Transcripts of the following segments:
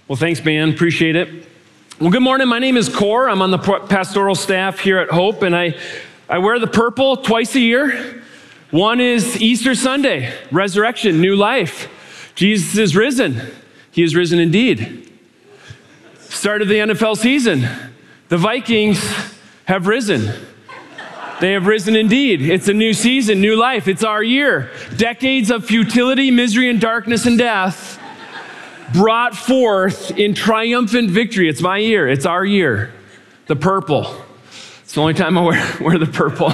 Well, thanks, man. Appreciate it. Well, good morning. My name is Core. I'm on the pastoral staff here at Hope, and I wear the purple twice a year. One is Easter Sunday, resurrection, new life. Jesus is risen. He is risen indeed. Start of the NFL season. The Vikings have risen. They have risen indeed. It's a new season, new life. It's our year. Decades of futility, misery, and darkness and death brought forth in triumphant victory. It's my year. It's our year. The purple. It's the only time I wear the purple.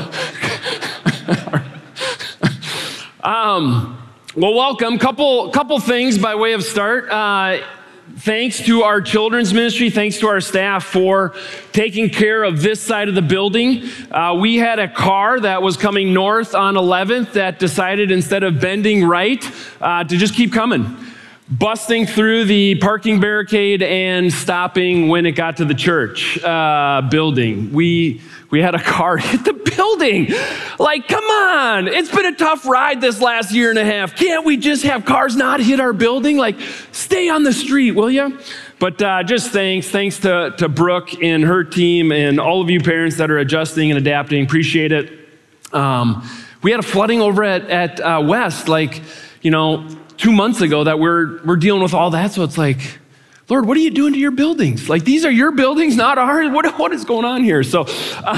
Well, welcome. Couple things by way of start. Thanks to our children's ministry. Thanks to our staff for taking care of this side of the building. We had a car that was coming north on 11th that decided instead of bending right to just keep coming, busting through the parking barricade and stopping when it got to the church building. We had a car hit the building. Like, come on. It's been a tough ride this last year and a half. Can't we just have cars not hit our building? Like, stay on the street, will you? But just thanks to Brooke and her team and all of you parents that are adjusting and adapting. Appreciate it. We had a flooding over at West, 2 months ago that we're dealing with all that. So it's like, Lord, what are you doing to your buildings? Like, these are your buildings, not ours. What is going on here? So,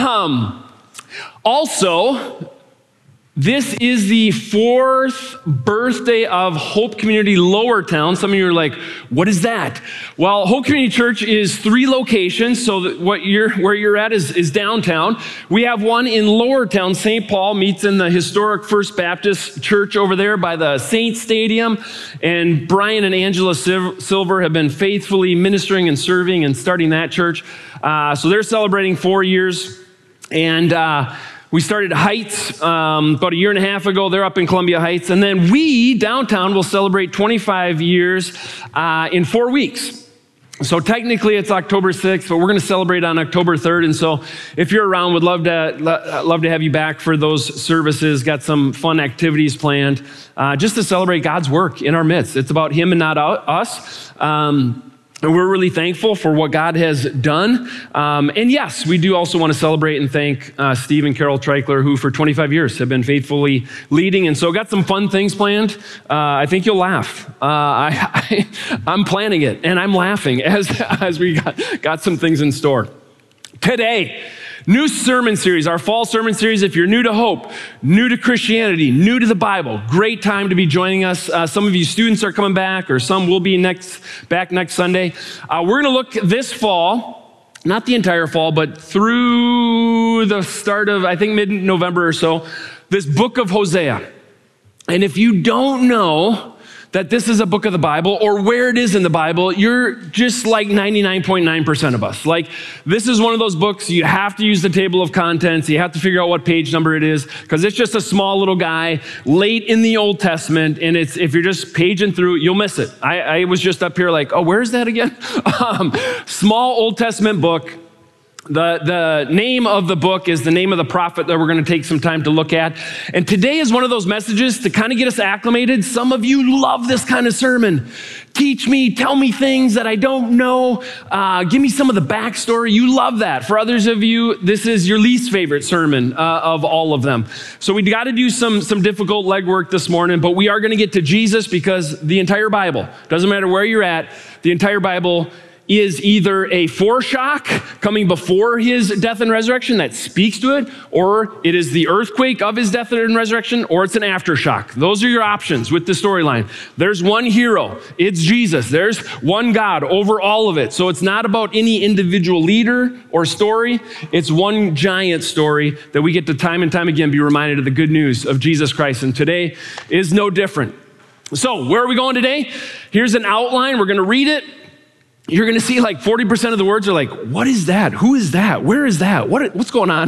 also, this is the 4th birthday of Hope Community Lowertown. Some of you are like, what is that? Well, Hope Community Church is 3 locations, so where you're at is downtown. We have one in Lowertown. St. Paul meets in the historic First Baptist Church over there by the Saints Stadium, and Brian and Angela Silver have been faithfully ministering and serving and starting that church. So they're celebrating 4 years, and we started Heights about a year and a half ago. They're up in Columbia Heights. And then we, downtown, will celebrate 25 years in 4 weeks. So technically it's October 6th, but we're going to celebrate on October 3rd. And so if you're around, would love to have you back for those services. Got some fun activities planned just to celebrate God's work in our midst. It's about Him and not us. And we're really thankful for what God has done. And yes, we do also want to celebrate and thank Steve and Carol Treichler, who for 25 years have been faithfully leading. And so got some fun things planned. I think you'll laugh. I'm planning it, and I'm laughing as we got some things in store. Today, new sermon series, our fall sermon series. If you're new to Hope, new to Christianity, new to the Bible, great time to be joining us. Some of you students are coming back, or some will be back next Sunday. We're going to look this fall, not the entire fall, but through the start of, I think, mid-November or so, this book of Hosea. And if you don't know that this is a book of the Bible or where it is in the Bible, you're just like 99.9% of us. Like, this is one of those books you have to use the table of contents. You have to figure out what page number it is, because it's just a small little guy late in the Old Testament. And if you're just paging through, you'll miss it. I was just up here like, oh, where is that again? Small Old Testament book. The name of the book is the name of the prophet that we're going to take some time to look at. And today is one of those messages to kind of get us acclimated. Some of you love this kind of sermon. Teach me, tell me things that I don't know. Give me some of the backstory. You love that. For others of you, this is your least favorite sermon of all of them. So we got to do some difficult legwork this morning, but we are going to get to Jesus, because the entire Bible, doesn't matter where you're at, the entire Bible is either a foreshock coming before his death and resurrection that speaks to it, or it is the earthquake of his death and resurrection, or it's an aftershock. Those are your options with the storyline. There's one hero. It's Jesus. There's one God over all of it. So it's not about any individual leader or story. It's one giant story that we get to time and time again be reminded of the good news of Jesus Christ. And today is no different. So where are we going today? Here's an outline. We're going to read it. You're going to see like 40% of the words are like, what is that? Who is that? Where is that? What's going on?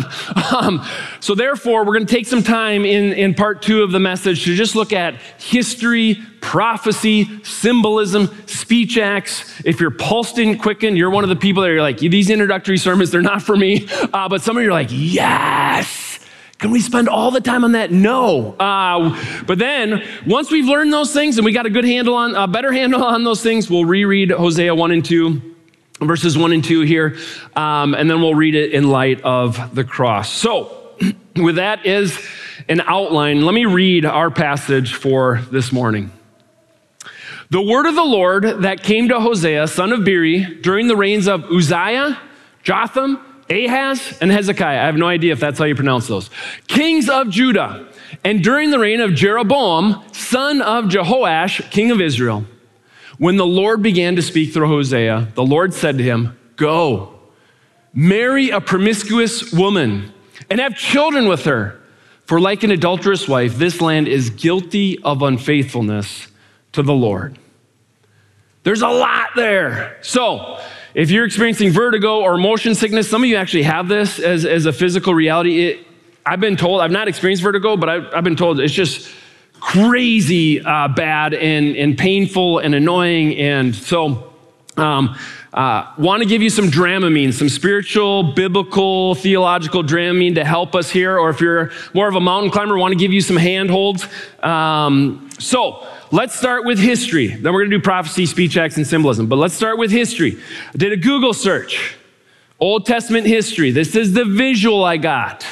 So therefore, we're going to take some time in part 2 of the message to just look at history, prophecy, symbolism, speech acts. If your pulse didn't quicken, you're one of the people that are like, these introductory sermons, they're not for me. But some of you are like, yes. Can we spend all the time on that? No. But then once we've learned those things and we got a better handle on those things, we'll reread Hosea 1 and 2, verses 1 and 2 here, and then we'll read it in light of the cross. So with that as an outline, let me read our passage for this morning. The word of the Lord that came to Hosea, son of Beeri, during the reigns of Uzziah, Jotham, Ahaz, and Hezekiah. I have no idea if that's how you pronounce those. Kings of Judah, and during the reign of Jeroboam, son of Jehoash, king of Israel. When the Lord began to speak through Hosea, the Lord said to him, go, marry a promiscuous woman, and have children with her. For like an adulterous wife, this land is guilty of unfaithfulness to the Lord. There's a lot there. So, if you're experiencing vertigo or motion sickness, some of you actually have this as a physical reality. I've been told, I've not experienced vertigo, but I've been told it's just crazy bad and painful and annoying. And so, want to give you some Dramamine, some spiritual, biblical, theological Dramamine to help us here. Or if you're more of a mountain climber, want to give you some handholds. So let's start with history. Then we're going to do prophecy, speech acts, and symbolism. But let's start with history. I did a Google search. Old Testament history. This is the visual I got.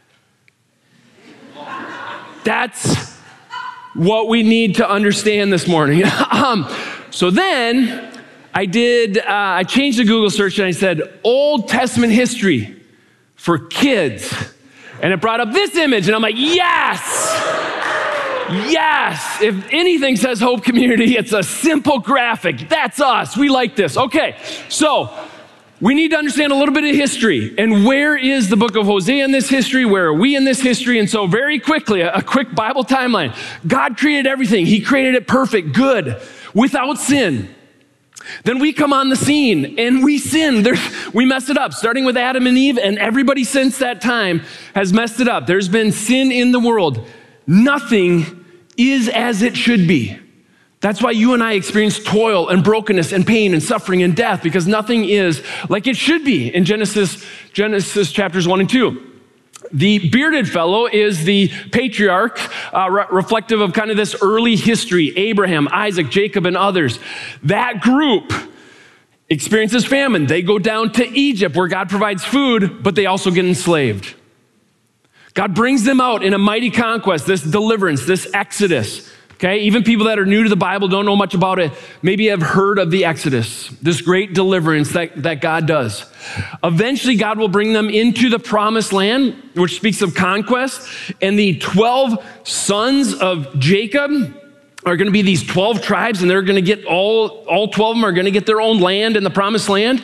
That's what we need to understand this morning. So then I changed the Google search and I said, Old Testament history for kids. And it brought up this image and I'm like, yes! Yes! If anything says Hope Community, it's a simple graphic. That's us. We like this. Okay, so we need to understand a little bit of history. And where is the book of Hosea in this history? Where are we in this history? And so very quickly, a quick Bible timeline. God created everything. He created it perfect, good, without sin. Then we come on the scene and we sin. We mess it up, starting with Adam and Eve, and everybody since that time has messed it up. There's been sin in the world. Nothing is as it should be. That's why you and I experience toil and brokenness and pain and suffering and death, because nothing is like it should be in Genesis chapters 1 and 2. The bearded fellow is the patriarch, reflective of kind of this early history, Abraham, Isaac, Jacob, and others. That group experiences famine. They go down to Egypt where God provides food, but they also get enslaved. God brings them out in a mighty conquest, this deliverance, this exodus. Okay, even people that are new to the Bible, don't know much about it, maybe have heard of the Exodus, this great deliverance that God does. Eventually, God will bring them into the promised land, which speaks of conquest, and the 12 sons of Jacob are going to be these 12 tribes, and they're going to get all 12 of them are going to get their own land in the promised land.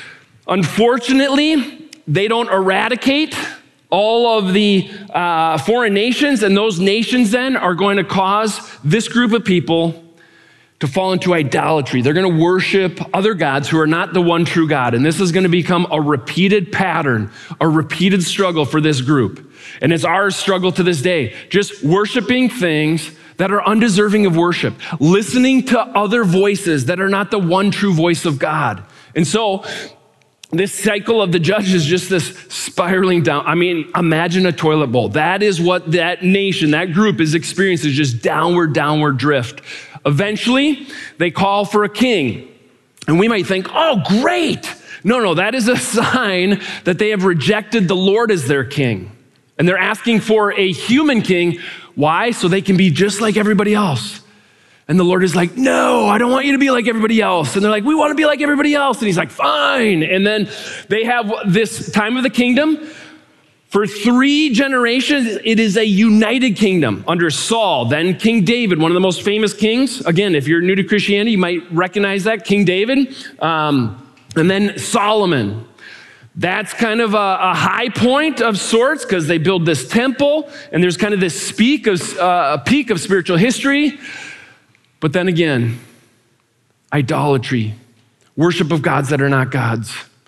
Unfortunately, they don't eradicate all of the foreign nations, and those nations then are going to cause this group of people to fall into idolatry. They're going to worship other gods who are not the one true God. And this is going to become a repeated pattern, a repeated struggle for this group. And it's our struggle to this day, just worshiping things that are undeserving of worship, listening to other voices that are not the one true voice of God. And so this cycle of the judge is just this spiraling down. I mean, imagine a toilet bowl. That is what that nation, that group is experiencing, is just downward drift. Eventually, they call for a king. And we might think, oh, great. No, that is a sign that they have rejected the Lord as their king. And they're asking for a human king. Why? So they can be just like everybody else. And the Lord is like, no, I don't want you to be like everybody else. And they're like, we want to be like everybody else. And he's like, fine. And then they have this time of the kingdom. For 3 generations, it is a united kingdom under Saul, then King David, one of the most famous kings. Again, if you're new to Christianity, you might recognize that, King David. And then Solomon. That's kind of a high point of sorts because they build this temple and there's kind of this peak of spiritual history. But then again, idolatry, worship of gods that are not gods,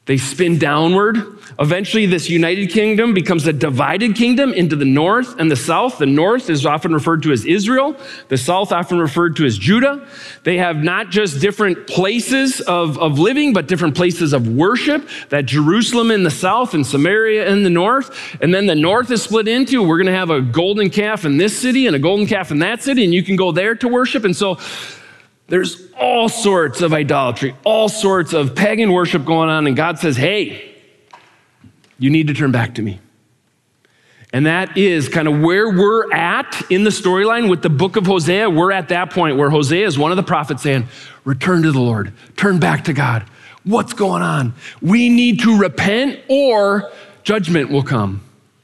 They spin downward. Eventually, this united kingdom becomes a divided kingdom into the north and the south. The north is often referred to as Israel. The south often referred to as Judah. They have not just different places of living, but different places of worship. That Jerusalem in the south and Samaria in the north. And then the north is split into, we're going to have a golden calf in this city and a golden calf in that city, and you can go there to worship. And so there's all sorts of idolatry, all sorts of pagan worship going on, and God says, hey, you need to turn back to me. And that is kind of where we're at in the storyline with the book of Hosea. We're at that point where Hosea is one of the prophets saying, return to the Lord, turn back to God. What's going on? We need to repent or judgment will come.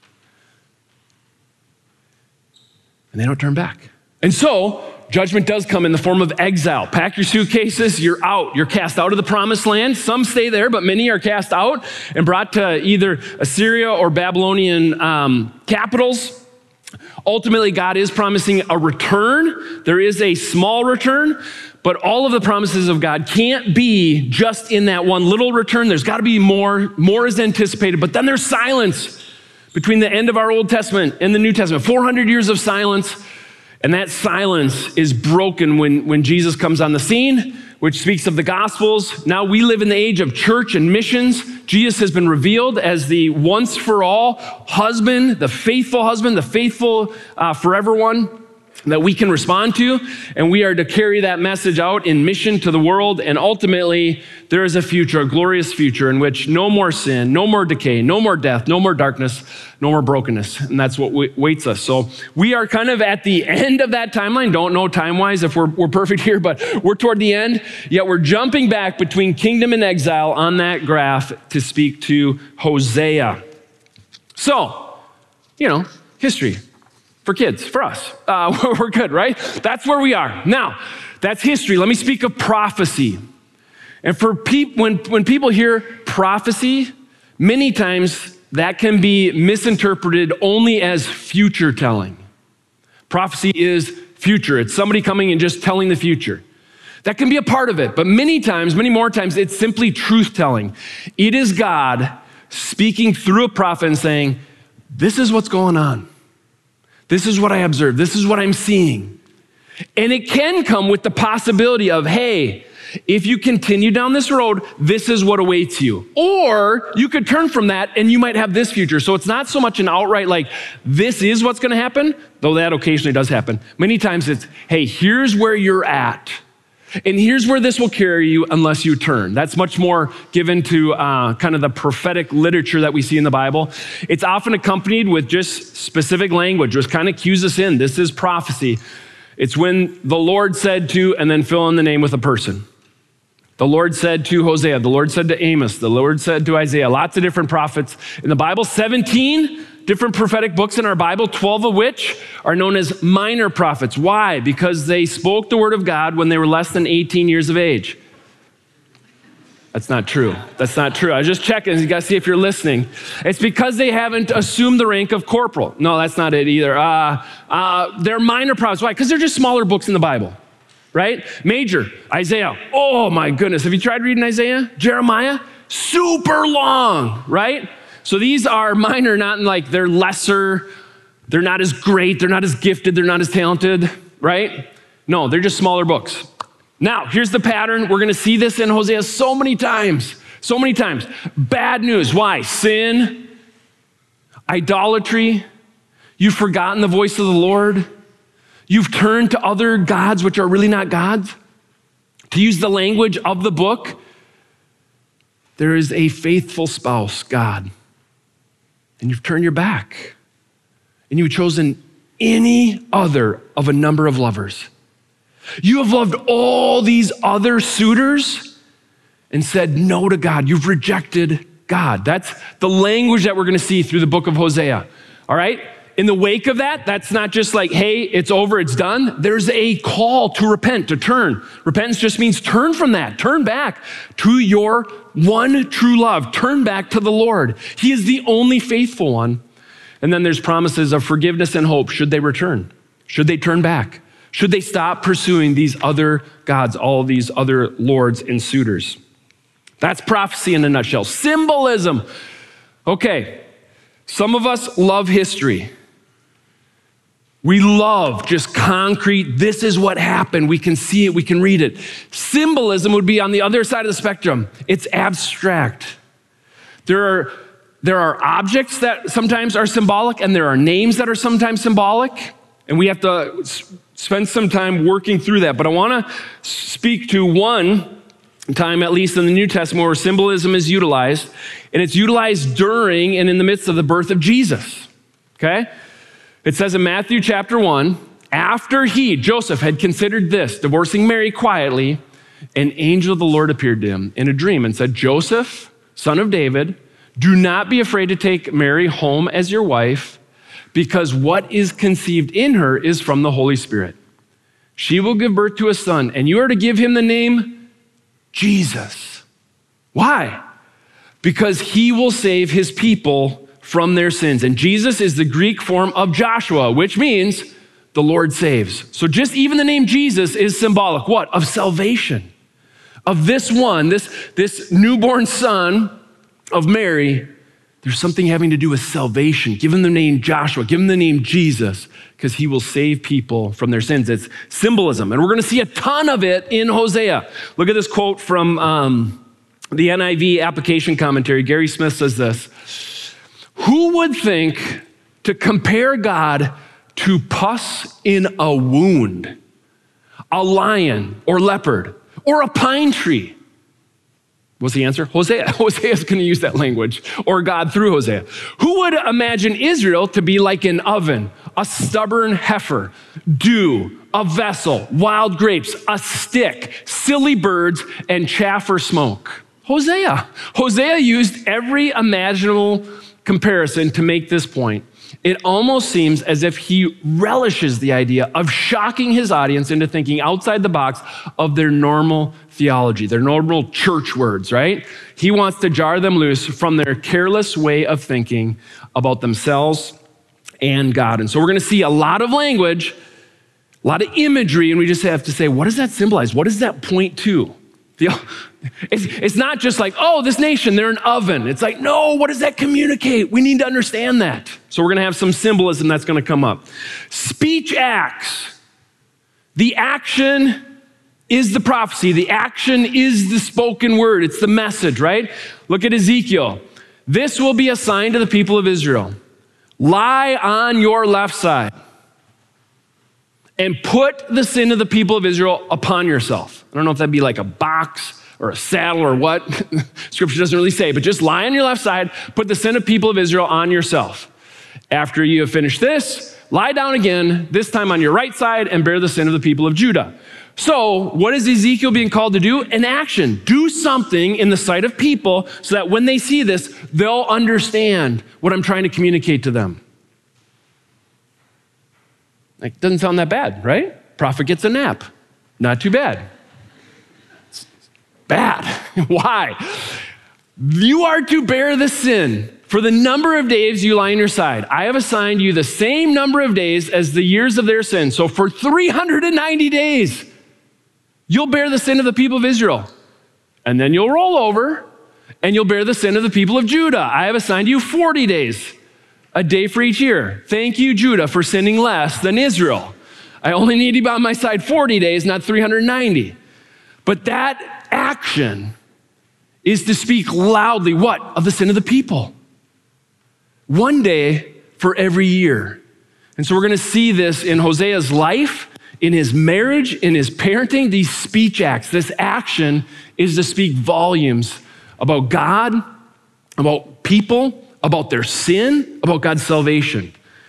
And they don't turn back. And so, judgment does come in the form of exile. Pack your suitcases, you're out. You're cast out of the promised land. Some stay there, but many are cast out and brought to either Assyria or Babylonian capitals. Ultimately, God is promising a return. There is a small return, but all of the promises of God can't be just in that one little return. There's got to be more. More is anticipated, but then there's silence between the end of our Old Testament and the New Testament. 400 years of silence. And that silence is broken when Jesus comes on the scene, which speaks of the Gospels. Now we live in the age of church and missions. Jesus has been revealed as the once for all husband, the faithful forever one that we can respond to. And we are to carry that message out in mission to the world. And ultimately, there is a future, a glorious future in which no more sin, no more decay, no more death, no more darkness, no more brokenness. And that's what waits us. So we are kind of at the end of that timeline. Don't know time-wise if we're perfect here, but we're toward the end. Yet we're jumping back between kingdom and exile on that graph to speak to Hosea. So, history. For kids, for us. We're good, right? That's where we are. Now, that's history. Let me speak of prophecy. And for when people hear prophecy, many times that can be misinterpreted only as future telling. Prophecy is future. It's somebody coming and just telling the future. That can be a part of it, but many more times, it's simply truth telling. It is God speaking through a prophet and saying, this is what's going on. This is what I observed. This is what I'm seeing. And it can come with the possibility of, hey, if you continue down this road, this is what awaits you. Or you could turn from that and you might have this future. So it's not so much an outright like, this is what's going to happen, though that occasionally does happen. Many times it's, hey, here's where you're at. And here's where this will carry you unless you turn. That's much more given to kind of the prophetic literature that we see in the Bible. It's often accompanied with just specific language, which kind of cues us in. This is prophecy. It's when the Lord said to, and then fill in the name with a person. The Lord said to Hosea, the Lord said to Amos, the Lord said to Isaiah, lots of different prophets in the Bible, 17 different prophetic books in our Bible, 12 of which are known as minor prophets. Why? Because they spoke the word of God when they were less than 18 years of age. That's not true. That's not true. I was just checking. You got to see if you're listening. It's because they haven't assumed the rank of corporal. No, that's not it either. They're minor prophets. Why? Because they're just smaller books in the Bible, right? Major, Isaiah. Oh my goodness. Have you tried reading Isaiah? Jeremiah? Super long, right? So these are minor, not in like they're lesser, they're not as great, they're not as gifted, they're not as talented, right? No, they're just smaller books. Now, here's the pattern. We're going to see this in Hosea so many times. Bad news. Why? Sin, idolatry. You've forgotten the voice of the Lord. You've turned to other gods which are really not gods. To use the language of the book, there is a faithful spouse, God. And you've turned your back. And you've chosen any other of a number of lovers. You have loved all these other suitors and said no to God. You've rejected God. That's the language that we're going to see through the book of Hosea. All right? In the wake of that, that's not just like, hey, it's over, it's done. There's a call to repent, to turn. Repentance just means turn from that. Turn back to your one true love. Turn back to the Lord. He is the only faithful one. And then there's promises of forgiveness and hope should they return, should they turn back, should they stop pursuing these other gods, all these other lords and suitors. That's prophecy in a nutshell. Symbolism. Okay, some of us love history. We love just concrete, this is what happened. We can see it, we can read it. Symbolism would be on the other side of the spectrum. It's abstract. There are objects that sometimes are symbolic, and there are names that are sometimes symbolic, and we have to spend some time working through that. But I want to speak to one time, at least in the New Testament, where symbolism is utilized, and it's utilized during and in the midst of the birth of Jesus, okay? It says in Matthew chapter 1, after Joseph, had considered this, divorcing Mary quietly, an angel of the Lord appeared to him in a dream and said, Joseph, son of David, do not be afraid to take Mary home as your wife, because what is conceived in her is from the Holy Spirit. She will give birth to a son, and you are to give him the name Jesus. Why? Because he will save his people from their sins. And Jesus is the Greek form of Joshua, which means the Lord saves. So just even the name Jesus is symbolic. What? Of salvation. Of this one, this newborn son of Mary, there's something having to do with salvation. Give him the name Joshua, give him the name Jesus, because he will save people from their sins. It's symbolism. And we're going to see a ton of it in Hosea. Look at this quote from the NIV application commentary. Gary Smith says this: who would think to compare God to pus in a wound, a lion or leopard, or a pine tree? What's the answer? Hosea. Hosea is going to use that language, or God through Hosea. Who would imagine Israel to be like an oven, a stubborn heifer, dew, a vessel, wild grapes, a stick, silly birds, and chaff or smoke? Hosea. Hosea used every imaginable comparison to make this point. It almost seems as if he relishes the idea of shocking his audience into thinking outside the box of their normal theology, their normal church words, right? He wants to jar them loose from their careless way of thinking about themselves and God. And so we're going to see a lot of language, a lot of imagery, and we just have to say, what does that symbolize? What does that point to? It's not just like, oh, this nation, they're an oven. It's like, no, what does that communicate? We need to understand that. So we're going to have some symbolism that's going to come up. Speech acts. The action is the prophecy. The action is the spoken word. It's the message, right? Look at Ezekiel. This will be a sign to the people of Israel. Lie on your left side and put the sin of the people of Israel upon yourself. I don't know if that'd be like a box or a saddle or what. Scripture doesn't really say, but just lie on your left side, put the sin of people of Israel on yourself. After you have finished this, lie down again, this time on your right side, and bear the sin of the people of Judah. So what is Ezekiel being called to do? An action. Do something in the sight of people so that when they see this, they'll understand what I'm trying to communicate to them. Like, doesn't sound that bad, right? Prophet gets a nap. Not too bad. It's bad. Why? You are to bear the sin for the number of days you lie on your side. I have assigned you the same number of days as the years of their sin. So for 390 days, you'll bear the sin of the people of Israel. And then you'll roll over and you'll bear the sin of the people of Judah. I have assigned you 40 days. A day for each year. Thank you, Judah, for sinning less than Israel. I only need you by my side 40 days, not 390. But that action is to speak loudly, what? Of the sin of the people. One day for every year. And so we're going to see this in Hosea's life, in his marriage, in his parenting, these speech acts. This action is to speak volumes about God, about people, about their sin, about God's salvation.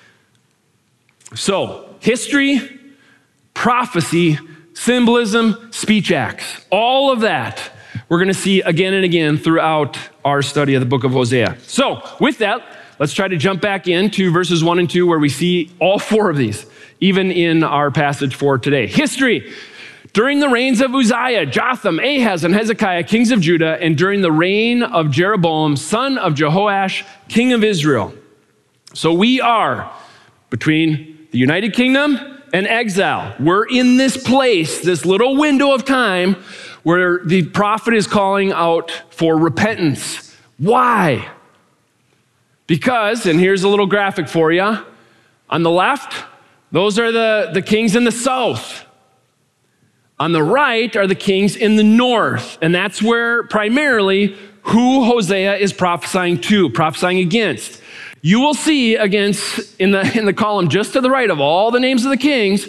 So, history, prophecy, symbolism, speech acts, all of that we're going to see again and again throughout our study of the book of Hosea. So, with that, let's try to jump back into verses 1 and 2 where we see all four of these, even in our passage for today. History. During the reigns of Uzziah, Jotham, Ahaz, and Hezekiah, kings of Judah, and during the reign of Jeroboam, son of Jehoash, king of Israel. So we are between the United Kingdom and exile. We're in this place, this little window of time where the prophet is calling out for repentance. Why? Because, and here's a little graphic for you, on the left, those are the kings in the south. On the right are the kings in the north, and that's where primarily who Hosea is prophesying to, prophesying against. You will see against in the column just to the right of all the names of the kings,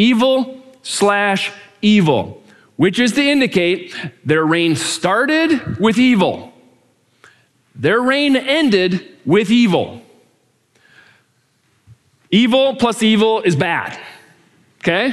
evil/evil, which is to indicate their reign started with evil. Their reign ended with evil. Evil plus evil is bad, okay?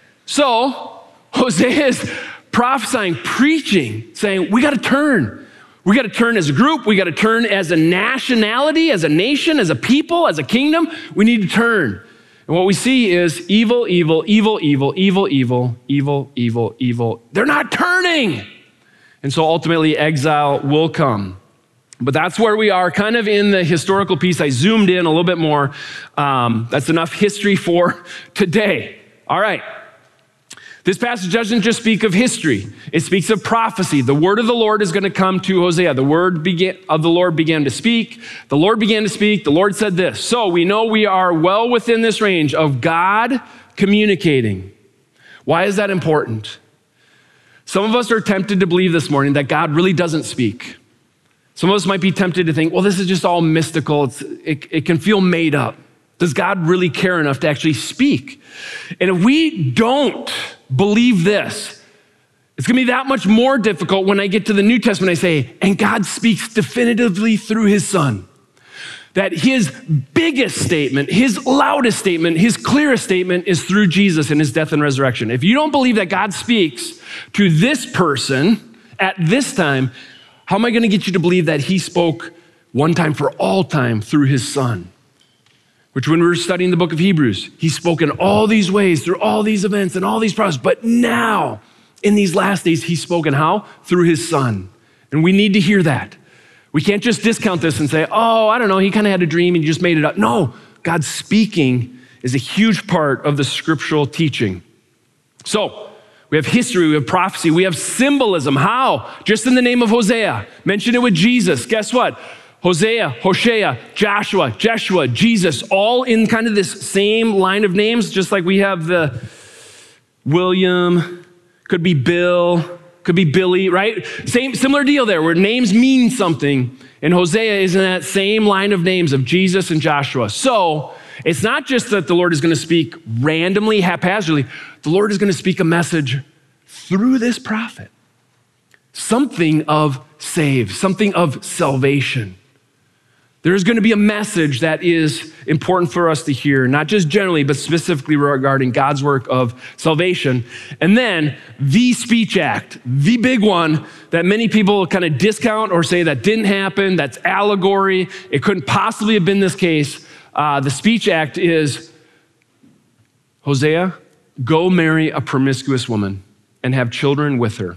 So Hosea is prophesying, preaching, saying, we got to turn. We got to turn as a group. We got to turn as a nationality, as a nation, as a people, as a kingdom. We need to turn. And what we see is evil, evil, evil, evil, evil, evil, evil, evil, evil. They're not turning. And so ultimately exile will come. But that's where we are kind of in the historical piece. I zoomed in a little bit more. That's enough history for today. All right. This passage doesn't just speak of history. It speaks of prophecy. The word of the Lord is going to come to Hosea. The word of the Lord began to speak. The Lord began to speak. The Lord said this. So we know we are well within this range of God communicating. Why is that important? Some of us are tempted to believe this morning that God really doesn't speak. Some of us might be tempted to think, well, this is just all mystical. It can feel made up. Does God really care enough to actually speak? And if we don't believe this, it's going to be that much more difficult when I get to the New Testament. I say, and God speaks definitively through his son. That his biggest statement, his loudest statement, his clearest statement is through Jesus and his death and resurrection. If you don't believe that God speaks to this person at this time, how am I going to get you to believe that he spoke one time for all time through his son? Which when we were studying the book of Hebrews, he spoke in all these ways, through all these events and all these processes. But now, in these last days, he's spoken how? Through his son. And we need to hear that. We can't just discount this and say, oh, I don't know, he kind of had a dream and he just made it up. No, God's speaking is a huge part of the scriptural teaching. So, we have history, we have prophecy, we have symbolism. How? Just in the name of Hosea. Mention it with Jesus. Guess what? Hosea, Hoshea, Joshua, Jeshua, Jesus, all in kind of this same line of names, just like we have the William, could be Bill, could be Billy, right? Similar deal there, where names mean something, and Hosea is in that same line of names of Jesus and Joshua. So it's not just that the Lord is going to speak randomly, haphazardly. The Lord is going to speak a message through this prophet. Something of save, something of salvation. There's going to be a message that is important for us to hear, not just generally, but specifically regarding God's work of salvation. And then the speech act, the big one that many people kind of discount or say that didn't happen, that's allegory, it couldn't possibly have been this case. The speech act is, Hosea, go marry a promiscuous woman and have children with her.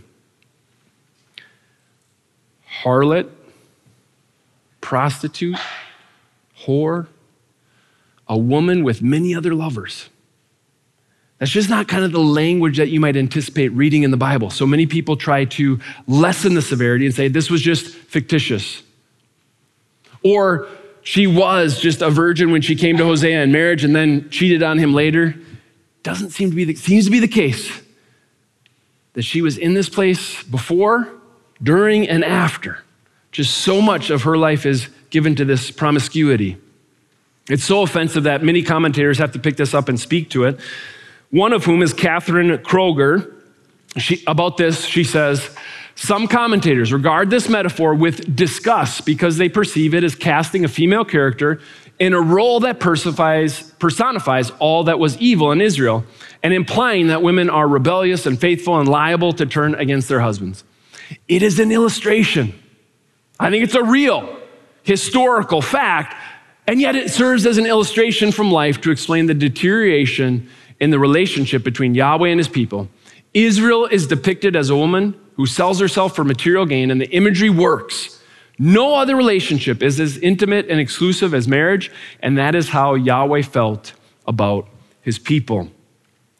Harlot, prostitute, whore, a woman with many other lovers. That's just not kind of the language that you might anticipate reading in the Bible. So many people try to lessen the severity and say this was just fictitious. Or she was just a virgin when she came to Hosea in marriage and then cheated on him later. Seems to be the case that she was in this place before, during, and after. Just so much of her life is given to this promiscuity. It's so offensive that many commentators have to pick this up and speak to it. One of whom is Catherine Kroger. About this, she says, some commentators regard this metaphor with disgust because they perceive it as casting a female character in a role that personifies all that was evil in Israel and implying that women are rebellious and faithful and liable to turn against their husbands. It is an illustration. I think it's a real historical fact, and yet it serves as an illustration from life to explain the deterioration in the relationship between Yahweh and his people. Israel is depicted as a woman who sells herself for material gain, and the imagery works. No other relationship is as intimate and exclusive as marriage, and that is how Yahweh felt about his people.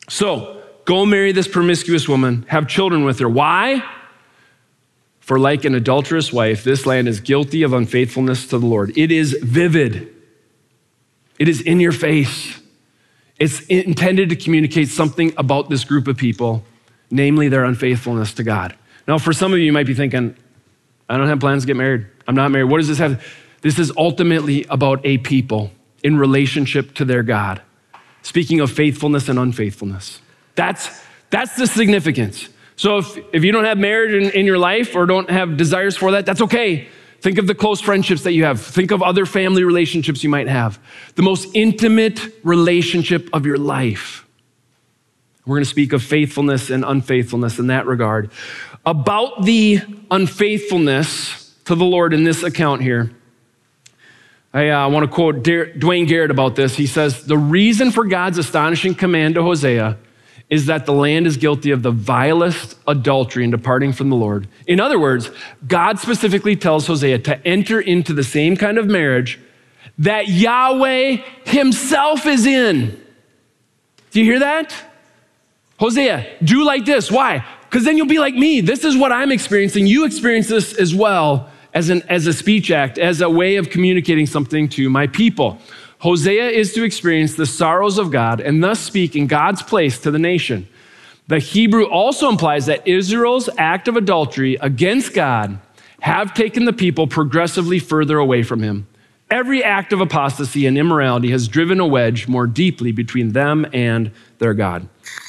So go marry this promiscuous woman, have children with her. Why? For like an adulterous wife, this land is guilty of unfaithfulness to the Lord. It is vivid. It is in your face. It's intended to communicate something about this group of people, namely their unfaithfulness to God. Now, for some of you might be thinking, I don't have plans to get married. I'm not married. What does this have? This is ultimately about a people in relationship to their God. Speaking of faithfulness and unfaithfulness. That's the significance. So if you don't have marriage in your life or don't have desires for that, that's okay. Think of the close friendships that you have. Think of other family relationships you might have. The most intimate relationship of your life. We're going to speak of faithfulness and unfaithfulness in that regard. About the unfaithfulness to the Lord in this account here, I want to quote Dwayne Garrett about this. He says, the reason for God's astonishing command to Hosea is that the land is guilty of the vilest adultery in departing from the Lord. In other words, God specifically tells Hosea to enter into the same kind of marriage that Yahweh himself is in. Do you hear that? Hosea, do like this. Why? Because then you'll be like me. This is what I'm experiencing. You experience this as well as a speech act, as a way of communicating something to my people. Hosea is to experience the sorrows of God and thus speak in God's place to the nation. The Hebrew also implies that Israel's act of adultery against God have taken the people progressively further away from him. Every act of apostasy and immorality has driven a wedge more deeply between them and their God.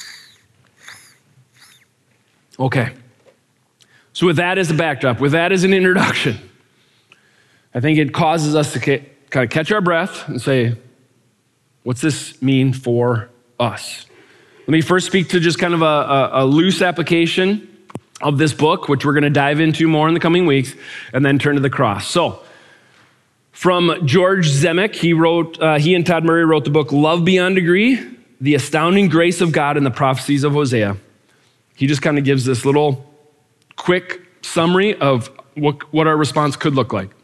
Okay. So with that as a backdrop, with that as an introduction, I think it causes us to kind of catch our breath and say, what's this mean for us? Let me first speak to just kind of a loose application of this book, which we're going to dive into more in the coming weeks, and then turn to the cross. So, from George Zemek, he and Todd Murray wrote the book Love Beyond Degree, The Astounding Grace of God and the Prophecies of Hosea. He just kind of gives this little quick summary of what our response could look like.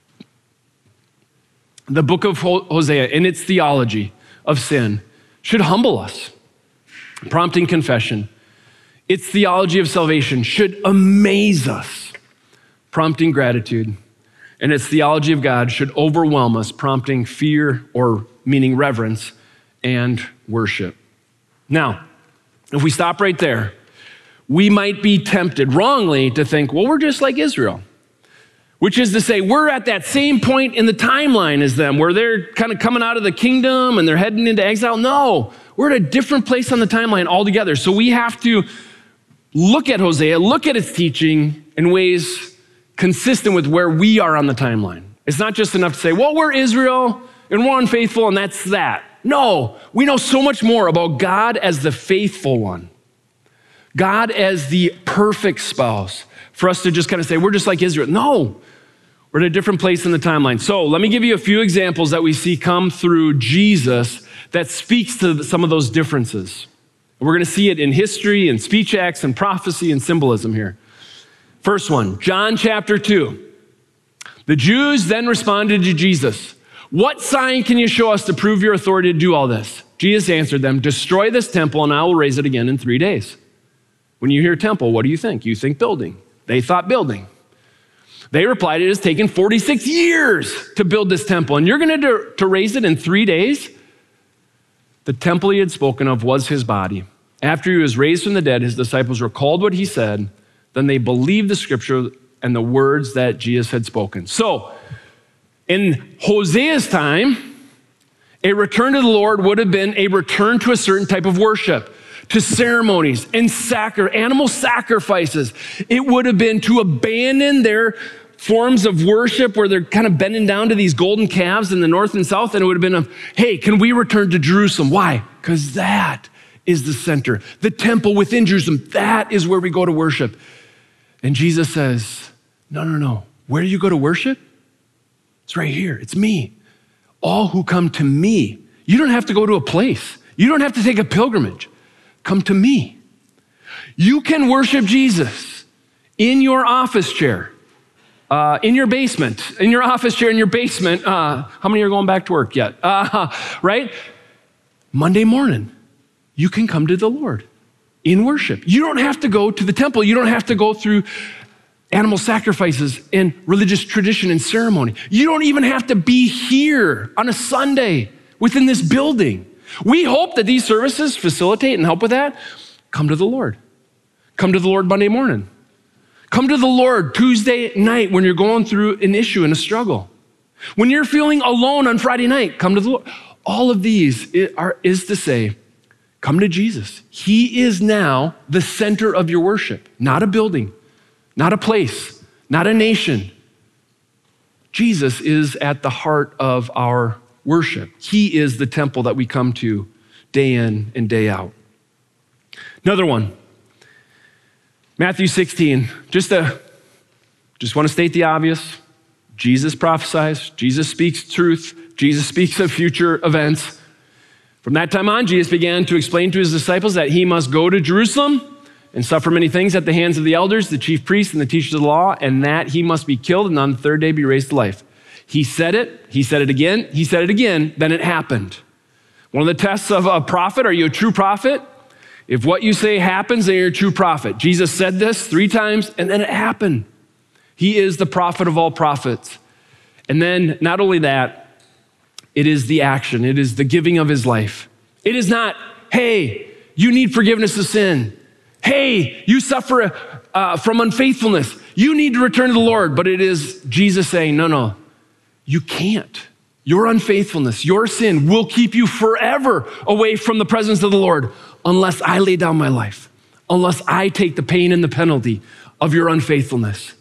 The book of Hosea, in its theology of sin, should humble us, prompting confession. Its theology of salvation should amaze us, prompting gratitude. And its theology of God should overwhelm us, prompting fear, or meaning reverence, and worship. Now, if we stop right there, we might be tempted wrongly to think, well, we're just like Israel. Which is to say, we're at that same point in the timeline as them, where they're kind of coming out of the kingdom and they're heading into exile. No, we're at a different place on the timeline altogether. So we have to look at Hosea, look at its teaching in ways consistent with where we are on the timeline. It's not just enough to say, well, we're Israel and we're unfaithful and that's that. No, we know so much more about God as the faithful one, God as the perfect spouse, for us to just kind of say, we're just like Israel. No, we're at a different place in the timeline. So let me give you a few examples that we see come through Jesus that speaks to some of those differences. We're going to see it in history and speech acts and prophecy and symbolism here. First one, John chapter 2. The Jews then responded to Jesus, what sign can you show us to prove your authority to do all this? Jesus answered them, destroy this temple and I will raise it again in 3 days. When you hear temple, what do you think? You think building. They thought building. They replied, it has taken 46 years to build this temple, and you're going to raise it in 3 days? The temple he had spoken of was his body. After he was raised from the dead, his disciples recalled what he said. Then they believed the scripture and the words that Jesus had spoken. So, in Hosea's time, a return to the Lord would have been a return to a certain type of worship, to ceremonies and animal sacrifices. It would have been to abandon their forms of worship where they're kind of bending down to these golden calves in the north and south, and it would have been hey, can we return to Jerusalem? Why? Because that is the center. The temple within Jerusalem, that is where we go to worship. And Jesus says, no. Where do you go to worship? It's right here. It's me. All who come to me. You don't have to go to a place. You don't have to take a pilgrimage. Come to me. You can worship Jesus in your office chair, in your basement, in your office chair, in your basement. How many are going back to work yet? Right? Monday morning. you can come to the Lord in worship. You don't have to go to the temple. You don't have to go through animal sacrifices and religious tradition and ceremony. You don't even have to be here on a Sunday within this building. We hope that these services facilitate and help with that. Come to the Lord. Come to the Lord Monday morning. Come to the Lord Tuesday night when you're going through an issue and a struggle. When you're feeling alone on Friday night, come to the Lord. All of these is to say, come to Jesus. He is now the center of your worship, not a building, not a place, not a nation. Jesus is at the heart of our worship. He is the temple that we come to day in and day out. Another one, Matthew 16. Just want to state the obvious. Jesus prophesies. Jesus speaks truth. Jesus speaks of future events. From that time on, Jesus began to explain to his disciples that he must go to Jerusalem and suffer many things at the hands of the elders, the chief priests, and the teachers of the law, and that he must be killed and on the third day be raised to life. He said it again, he said it again, then it happened. One of the tests of a prophet, are you a true prophet? If what you say happens, then you're a true prophet. Jesus said this 3 times, and then it happened. He is the prophet of all prophets. And then not only that, it is the action. It is the giving of his life. It is not, hey, you need forgiveness of sin. Hey, you suffer from unfaithfulness. You need to return to the Lord. But it is Jesus saying, no, you can't. Your unfaithfulness, your sin will keep you forever away from the presence of the Lord unless I lay down my life, unless I take the pain and the penalty of your unfaithfulness.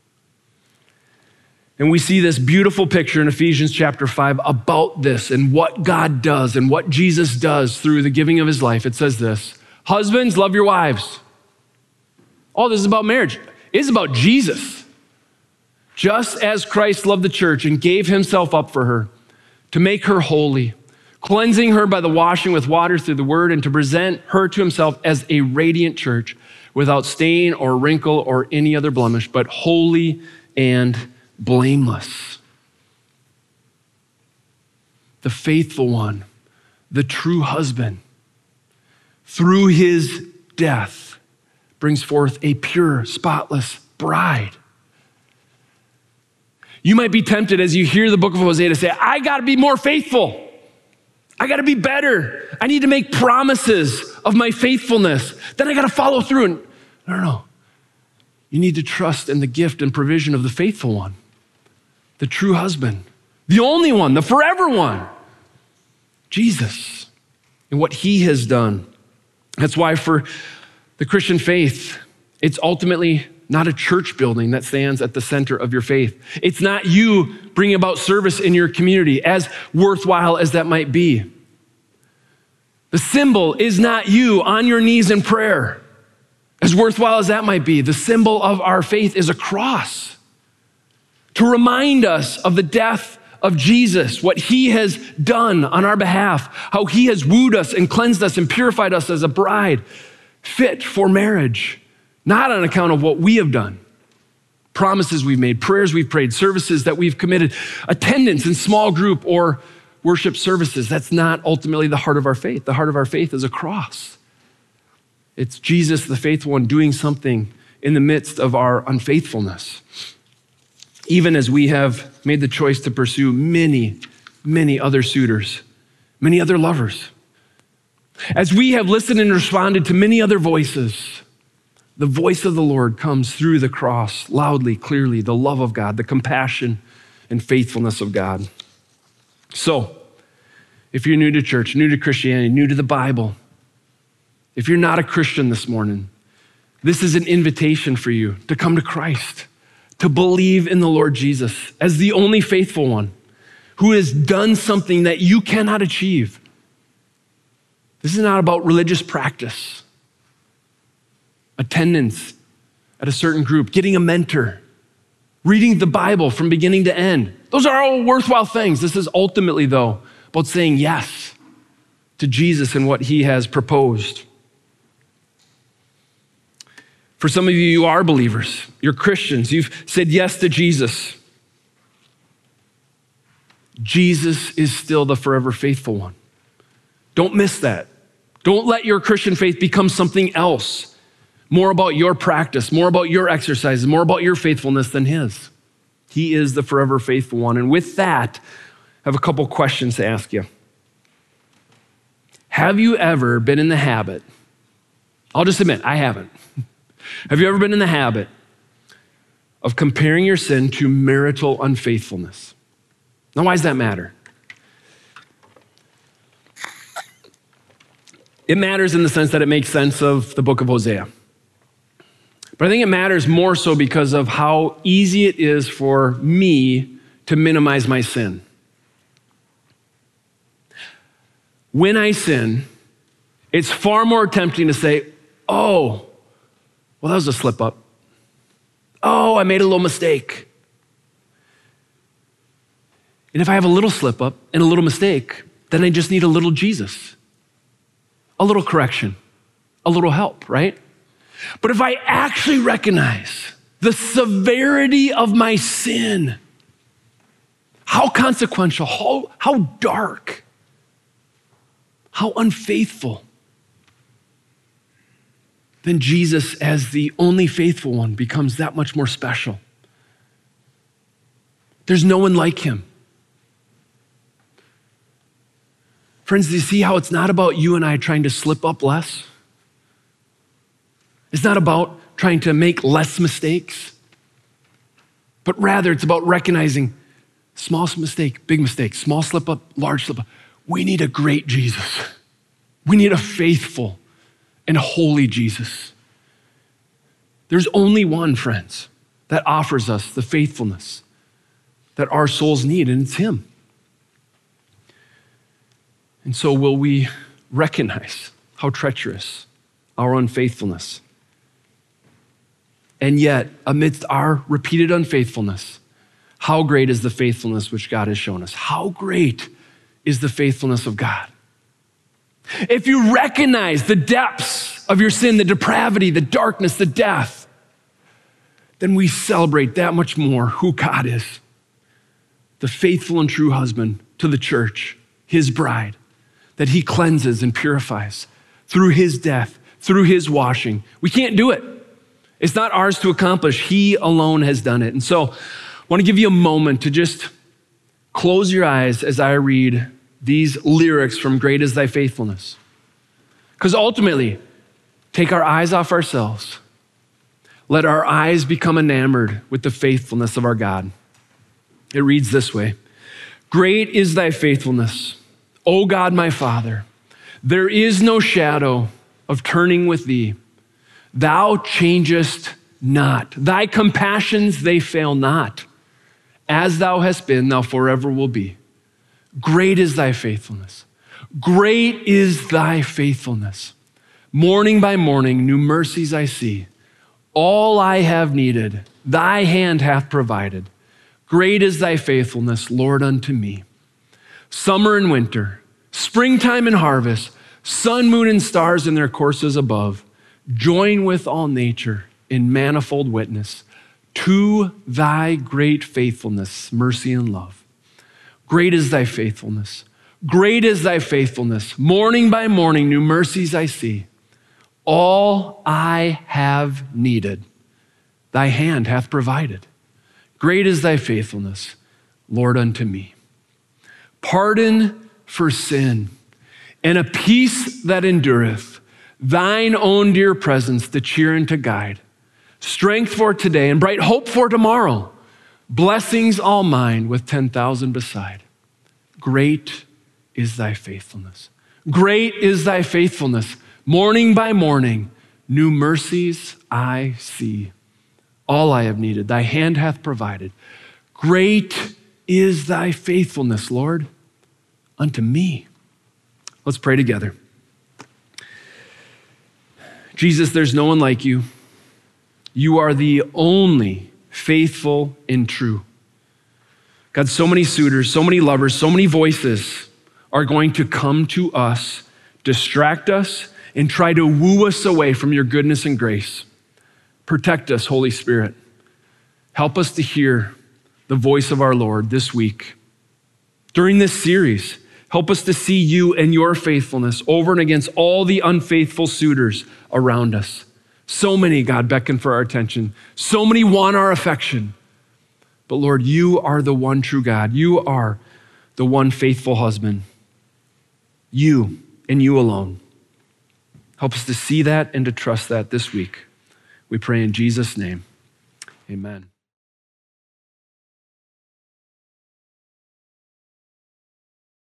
And we see this beautiful picture in Ephesians chapter 5 about this and what God does and what Jesus does through the giving of his life. It says this, husbands, love your wives. All this is about marriage. It's about Jesus. Just as Christ loved the church and gave himself up for her to make her holy, cleansing her by the washing with water through the word, and to present her to himself as a radiant church without stain or wrinkle or any other blemish, but holy and blameless. The faithful one, the true husband, through his death, brings forth a pure, spotless bride. You might be tempted as you hear the book of Hosea to say, I got to be more faithful. I got to be better. I need to make promises of my faithfulness. Then I got to follow through. And no. You need to trust in the gift and provision of the faithful one, the true husband, the only one, the forever one, Jesus, and what he has done. That's why for the Christian faith, it's ultimately not a church building that stands at the center of your faith. It's not you bringing about service in your community, as worthwhile as that might be. The symbol is not you on your knees in prayer, as worthwhile as that might be. The symbol of our faith is a cross to remind us of the death of Jesus, what he has done on our behalf, how he has wooed us and cleansed us and purified us as a bride fit for marriage. Not on account of what we have done, promises we've made, prayers we've prayed, services that we've committed, attendance in small group or worship services. That's not ultimately the heart of our faith. The heart of our faith is a cross. It's Jesus, the faithful one, doing something in the midst of our unfaithfulness. Even as we have made the choice to pursue many, many other suitors, many other lovers. As we have listened and responded to many other voices, the voice of the Lord comes through the cross, loudly, clearly, the love of God, the compassion and faithfulness of God. So, if you're new to church, new to Christianity, new to the Bible, if you're not a Christian this morning, this is an invitation for you to come to Christ, to believe in the Lord Jesus as the only faithful one who has done something that you cannot achieve. This is not about religious practice, attendance at a certain group, getting a mentor, reading the Bible from beginning to end. Those are all worthwhile things. This is ultimately, though, about saying yes to Jesus and what he has proposed. For some of you, you are believers. You're Christians. You've said yes to Jesus. Jesus is still the forever faithful one. Don't miss that. Don't let your Christian faith become something else, more about your practice, more about your exercises, more about your faithfulness than his. He is the forever faithful one. And with that, I have a couple questions to ask you. Have you ever been in the habit, I'll just admit, I haven't. Have you ever been in the habit of comparing your sin to marital unfaithfulness? Now, why does that matter? It matters in the sense that it makes sense of the book of Hosea. But I think it matters more so because of how easy it is for me to minimize my sin. When I sin, it's far more tempting to say, oh, well, that was a slip up. Oh, I made a little mistake. And if I have a little slip up and a little mistake, then I just need a little Jesus, a little correction, a little help, right? But if I actually recognize the severity of my sin, how consequential, how dark, how unfaithful, then Jesus, as the only faithful one, becomes that much more special. There's no one like him. Friends, do you see how it's not about you and I trying to slip up less? It's not about trying to make less mistakes, but rather it's about recognizing small mistake, big mistake, small slip up, large slip up. We need a great Jesus. We need a faithful and holy Jesus. There's only one, friends, that offers us the faithfulness that our souls need, and it's him. And so will we recognize how treacherous our unfaithfulness? And yet, amidst our repeated unfaithfulness, how great is the faithfulness which God has shown us? How great is the faithfulness of God? If you recognize the depths of your sin, the depravity, the darkness, the death, then we celebrate that much more who God is, the faithful and true husband to the church, his bride, that he cleanses and purifies through his death, through his washing. We can't do it. It's not ours to accomplish. He alone has done it. And so I want to give you a moment to just close your eyes as I read these lyrics from Great is Thy Faithfulness. Because ultimately, take our eyes off ourselves. Let our eyes become enamored with the faithfulness of our God. It reads this way: Great is thy faithfulness, O God my Father. There is no shadow of turning with thee. Thou changest not. Thy compassions, they fail not. As thou hast been, thou forever will be. Great is thy faithfulness. Great is thy faithfulness. Morning by morning, new mercies I see. All I have needed, thy hand hath provided. Great is thy faithfulness, Lord, unto me. Summer and winter, springtime and harvest, sun, moon, and stars in their courses above, join with all nature in manifold witness to thy great faithfulness, mercy, and love. Great is thy faithfulness. Great is thy faithfulness. Morning by morning, new mercies I see. All I have needed, thy hand hath provided. Great is thy faithfulness, Lord, unto me. Pardon for sin and a peace that endureth, thine own dear presence to cheer and to guide, strength for today and bright hope for tomorrow, blessings all mine with 10,000 beside. Great is thy faithfulness. Great is thy faithfulness. Morning by morning, new mercies I see. All I have needed, thy hand hath provided. Great is thy faithfulness, Lord, unto me. Let's pray together. Jesus, there's no one like you. You are the only faithful and true. God, so many suitors, so many lovers, so many voices are going to come to us, distract us, and try to woo us away from your goodness and grace. Protect us, Holy Spirit. Help us to hear the voice of our Lord this week. During this series, help Help us to see you and your faithfulness over and against all the unfaithful suitors around us. So many, God, beckon for our attention. So many want our affection. But Lord, you are the one true God. You are the one faithful husband. You and you alone. Help us to see that and to trust that this week. We pray in Jesus' name. Amen.